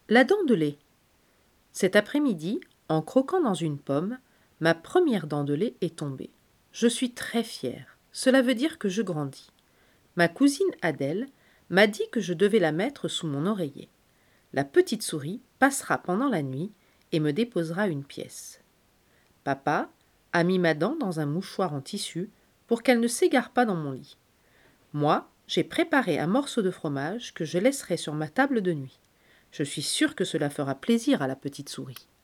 La dent de lait. Cet après-midi, en croquant dans une pomme, ma première dent de lait est tombée. Je suis très fière. Cela veut dire que je grandis. Ma cousine Adèle m'a dit que je devais la mettre sous mon oreiller. La petite souris passera pendant la nuit et me déposera une pièce. Papa a mis ma dent dans un mouchoir en tissu pour qu'elle ne s'égare pas dans mon lit. Moi, j'ai préparé un morceau de fromage que je laisserai sur ma table de nuit. Je suis sûre que cela fera plaisir à la petite souris.